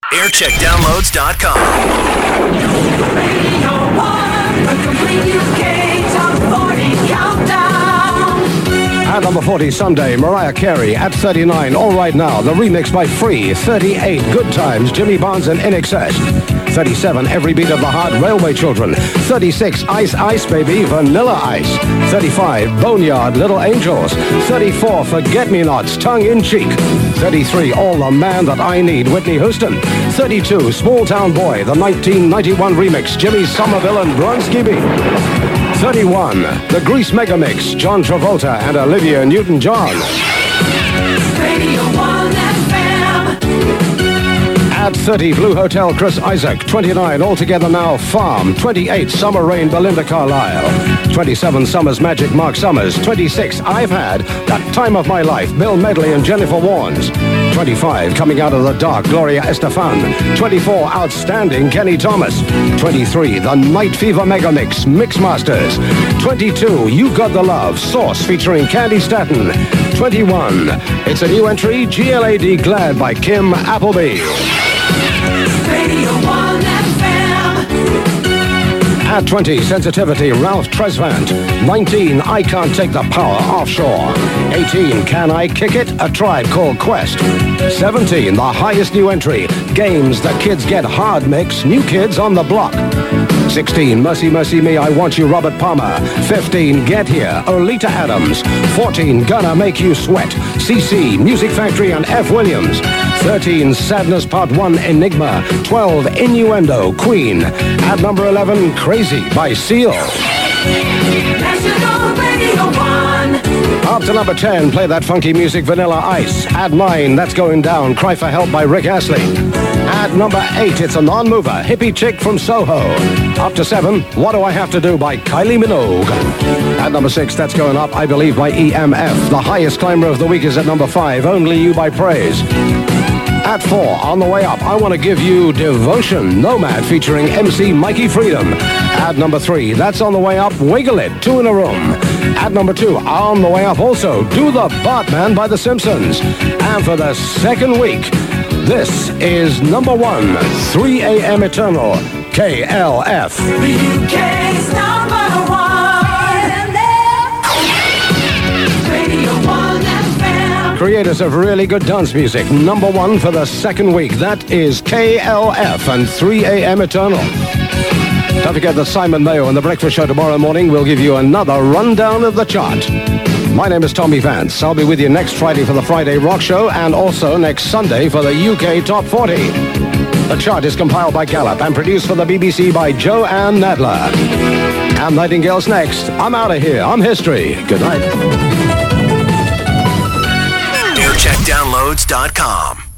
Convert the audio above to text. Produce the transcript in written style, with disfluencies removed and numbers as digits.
aircheckdownloads.com. Radio 1, the complete UK Top 40 Countdown. At number 40, Sunday, Mariah Carey. At 39, All Right Now, the remix by Free. 38, Good Times, Jimmy Barnes and INXS. 37, Every Beat of the Heart, Railway Children. 36, Ice Ice Baby, Vanilla Ice. 35, Boneyard, Little Angels. 34, Forget Me Nots, Tongue in Cheek. 33, All the Man That I Need, Whitney Houston. 32, Small Town Boy, the 1991 remix, Jimmy Somerville and Bronski Beat. 31, the Grease Megamix, John Travolta and Olivia Newton-John. Radio 1 FM. At 30, Blue Hotel, Chris Isaac. 29, Altogether Now, Farm. 28, Summer Rain, Belinda Carlisle. 27, Summer's Magic, Mark Summers. 26, I've Had That Time of My Life, Bill Medley and Jennifer Warnes. 25, Coming Out of the Dark, Gloria Estefan. 24, Outstanding, Kenny Thomas. 23, The Night Fever Megamix, Mixmasters. 22, You Got the Love, Sauce featuring Candy Staton. 21, it's a new entry, GLAD Glad by Kim Appleby. Radio 1 FM. At 20, Sensitivity, Ralph Tresvant. 19, I Can't Take the Power, Offshore. 18, Can I Kick It? A Tribe Called Quest. 17, the highest new entry, Games That Kids Get Hard Mix, New Kids on the Block. 16, Mercy Mercy Me, I Want You, Robert Palmer. 15, Get Here, Olita Adams. 14, Gonna Make You Sweat, CC, Music Factory and F. Williams. 13, Sadness Part 1, Enigma. 12, Innuendo, Queen. At number 11, Crazy by Seal. National Radio 1. Up to number 10, play that funky music, Vanilla Ice. At 9, That's Going Down, Cry for Help by Rick Astley. At number 8, it's a non-mover, Hippie Chick from Soho. Up to 7, What Do I Have to Do by Kylie Minogue. At number 6, that's going up, I Believe by EMF. The highest climber of the week is at number 5, Only You by Praise. At 4, on the way up, I Want to Give You Devotion, Nomad featuring MC Mikey Freedom. At number 3, that's on the way up, Wiggle It, 2 in a Room. At number 2, on the way up also, Do the Bartman by The Simpsons. And for the second week, this is number 1, 3 a.m. Eternal, KLF. The UK's number 1. Radio 1 FM. Creators of really good dance music, number 1 for the second week. That is KLF and 3 a.m. Eternal. Don't forget that Simon Mayo and The Breakfast Show tomorrow morning will give you another rundown of the chart. My name is Tommy Vance. I'll be with you next Friday for the Friday Rock Show and also next Sunday for the UK Top 40. The chart is compiled by Gallup and produced for the BBC by Joanne Nadler. And Nightingale's next. I'm out of here. I'm History. Good night. aircheckdownloads.com.